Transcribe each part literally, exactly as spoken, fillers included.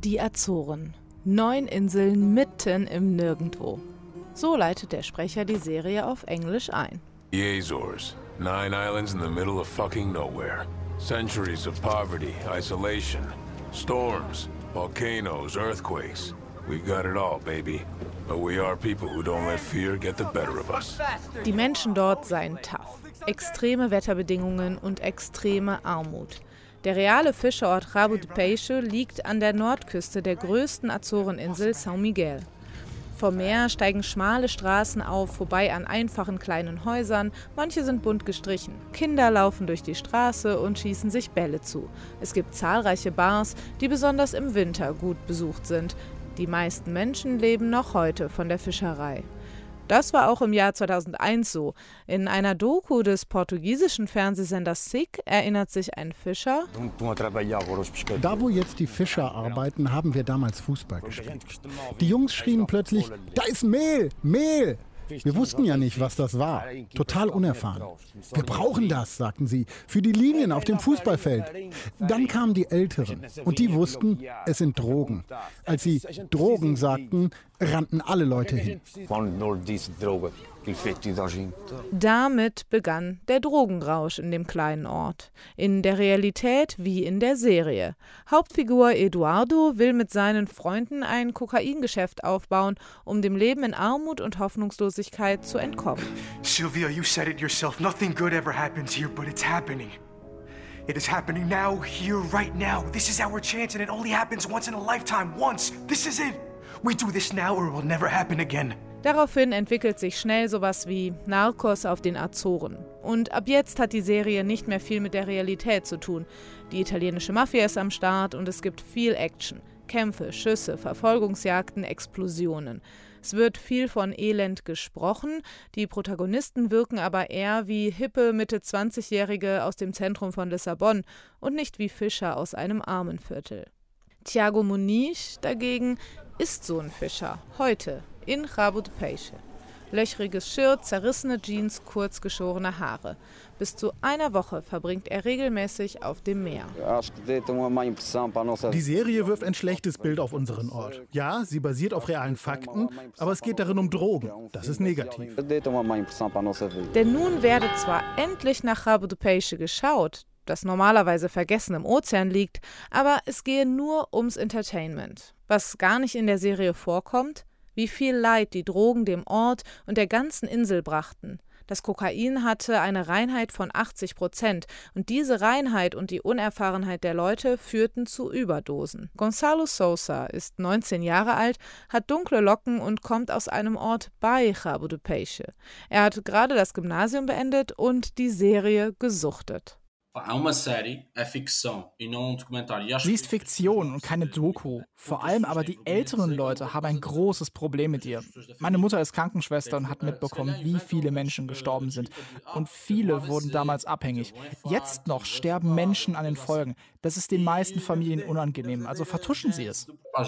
Die Azoren. Neun Inseln mitten im Nirgendwo. So leitet der Sprecher die Serie auf Englisch ein. The Azores. Nine islands in the middle of fucking nowhere. Centuries of poverty, isolation, storms, volcanoes, earthquakes. We got it all, baby. But we are people who don't let fear get the better of us. Die Menschen dort seien tough. Extreme Wetterbedingungen und extreme Armut. Der reale Fischerort Cabo de Peixe liegt an der Nordküste der größten Azoreninsel São Miguel. Vom Meer steigen schmale Straßen auf, vorbei an einfachen kleinen Häusern. Manche sind bunt gestrichen. Kinder laufen durch die Straße und schießen sich Bälle zu. Es gibt zahlreiche Bars, die besonders im Winter gut besucht sind. Die meisten Menschen leben noch heute von der Fischerei. Das war auch im Jahr zweitausendeins so. In einer Doku des portugiesischen Fernsehsenders S I C erinnert sich ein Fischer: Da, wo jetzt die Fischer arbeiten, haben wir damals Fußball gespielt. Die Jungs schrien plötzlich: Da ist Mehl, Mehl! Wir wussten ja nicht, was das war. Total unerfahren. Wir brauchen das, sagten sie, für die Linien auf dem Fußballfeld. Dann kamen die Älteren und die wussten, es sind Drogen. Als sie Drogen sagten, rannten alle Leute hin. Damit begann der Drogenrausch in dem kleinen Ort. In der Realität wie in der Serie. Hauptfigur Eduardo will mit seinen Freunden ein Kokaingeschäft aufbauen, um dem Leben in Armut und Hoffnungslosigkeit zu entkommen. Sylvia, you said it yourself. Nothing good ever happens here, but it's happening. It is happening now, here, right now. This is our chance, and it only happens once in a lifetime. Once. This is it. We do this now, or it will never happen again. Daraufhin entwickelt sich schnell sowas wie Narcos auf den Azoren. Und ab jetzt hat die Serie nicht mehr viel mit der Realität zu tun. Die italienische Mafia ist am Start und es gibt viel Action. Kämpfe, Schüsse, Verfolgungsjagden, Explosionen. Es wird viel von Elend gesprochen, die Protagonisten wirken aber eher wie hippe Mitte-zwanzigjährige aus dem Zentrum von Lissabon und nicht wie Fischer aus einem Armenviertel. Thiago Muniz dagegen ist so ein Fischer, heute in Cabo de Peixe. Löchriges Shirt, zerrissene Jeans, kurz geschorene Haare. Bis zu einer Woche verbringt er regelmäßig auf dem Meer. Die Serie wirft ein schlechtes Bild auf unseren Ort. Ja, sie basiert auf realen Fakten, aber es geht darin um Drogen. Das ist negativ. Denn nun werde zwar endlich nach Cabo de Peixe geschaut, das normalerweise vergessen im Ozean liegt, aber es gehe nur ums Entertainment. Was gar nicht in der Serie vorkommt: wie viel Leid die Drogen dem Ort und der ganzen Insel brachten. Das Kokain hatte eine Reinheit von achtzig Prozent und diese Reinheit und die Unerfahrenheit der Leute führten zu Überdosen. Gonçalo Sousa ist neunzehn Jahre alt, hat dunkle Locken und kommt aus einem Ort bei Cabo de Peixe. Er hat gerade das Gymnasium beendet und die Serie gesuchtet. Sie ist Fiktion und keine Doku. Vor allem aber die älteren Leute haben ein großes Problem mit ihr. Meine Mutter ist Krankenschwester und hat mitbekommen, wie viele Menschen gestorben sind. Und viele wurden damals abhängig. Jetzt noch sterben Menschen an den Folgen. Das ist den meisten Familien unangenehm, also vertuschen sie es.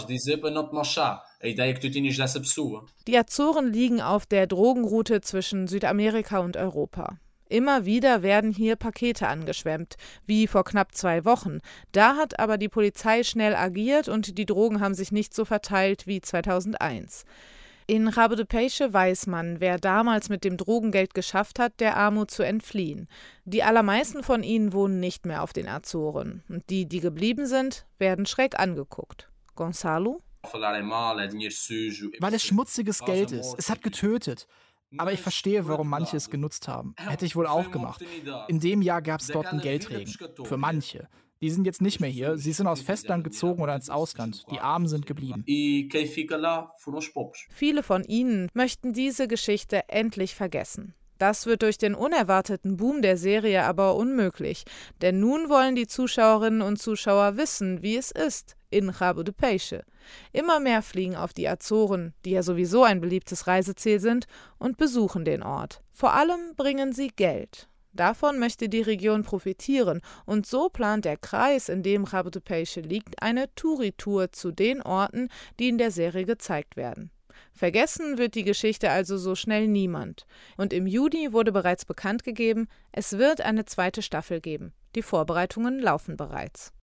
Die Azoren liegen auf der Drogenroute zwischen Südamerika und Europa. Immer wieder werden hier Pakete angeschwemmt, wie vor knapp zwei Wochen. Da hat aber die Polizei schnell agiert und die Drogen haben sich nicht so verteilt wie zweitausendeins. In Cabo de Peixe weiß man, wer damals mit dem Drogengeld geschafft hat, der Armut zu entfliehen. Die allermeisten von ihnen wohnen nicht mehr auf den Azoren. Und die, die geblieben sind, werden schräg angeguckt. Gonçalo? Weil es schmutziges Geld ist. Es hat getötet. Aber ich verstehe, warum manche es genutzt haben. Hätte ich wohl auch gemacht. In dem Jahr gab es dort einen Geldregen. Für manche. Die sind jetzt nicht mehr hier. Sie sind aus Festland gezogen oder ins Ausland. Die Armen sind geblieben. Viele von ihnen möchten diese Geschichte endlich vergessen. Das wird durch den unerwarteten Boom der Serie aber unmöglich. Denn nun wollen die Zuschauerinnen und Zuschauer wissen, wie es ist in Cabo de Peixe. Immer mehr fliegen auf die Azoren, die ja sowieso ein beliebtes Reiseziel sind, und besuchen den Ort. Vor allem bringen sie Geld. Davon möchte die Region profitieren und so plant der Kreis, in dem Cabo de Peixe liegt, eine Touri-Tour zu den Orten, die in der Serie gezeigt werden. Vergessen wird die Geschichte also so schnell niemand. Und im Juni wurde bereits bekannt gegeben, es wird eine zweite Staffel geben. Die Vorbereitungen laufen bereits.